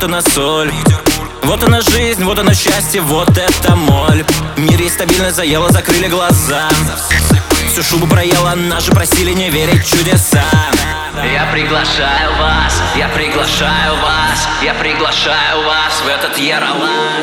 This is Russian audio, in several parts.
она соль. Вот она жизнь, вот оно счастье, вот это моль. В мире стабильно заело, закрыли глаза. Всю шубу проела, наши просили не верить в чудеса. Я приглашаю вас, я приглашаю вас, я приглашаю вас в этот Ералаш.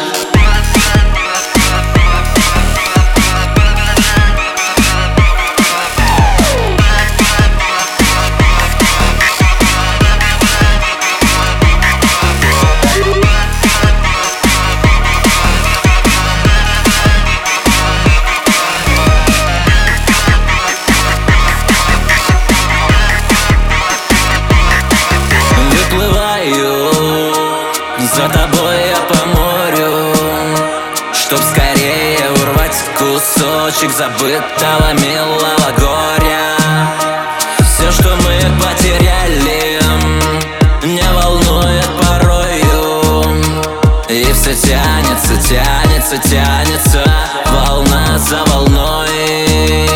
За тобой я по морю, чтоб скорее урвать кусочек забытого милого горя. Все, что мы потеряли, не волнует порою. И все тянется, тянется, тянется, волна за волной.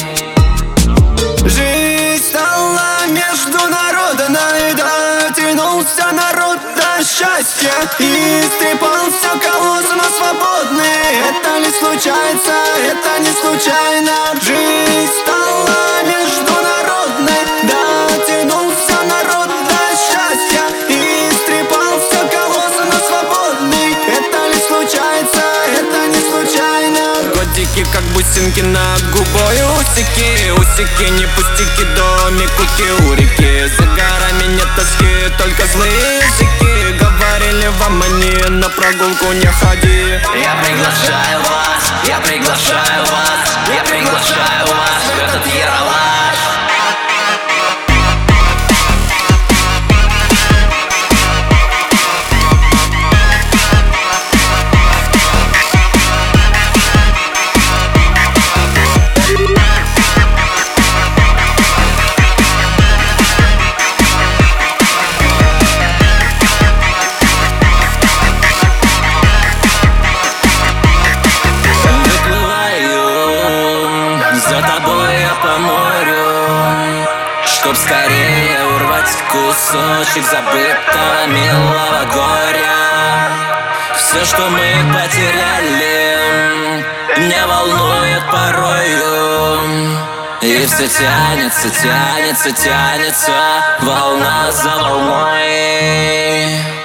Жизнь стала международной, дотянулся народ до счастья и истрепался колосс на свободный. Это не случается, это не случайно. Жизнь стала международной, дотянулся народ до счастья и истрепался колосс на свободный. Это не случается, это не случайно. Котики как бусинки над губой, усики, усики, не пустяки, домик у реки. За горами нет тоски, только злые языки. Говорили вам они, на прогулку не ходи. Я приглашаю вас, я приглашаю вас, я приглашаю вас в этот Ералаш. За тобой я по морю, чтоб скорее урвать кусочек забытого милого горя. Все, что мы потеряли, не волнует порою. И все тянется, тянется, тянется, волна за волной.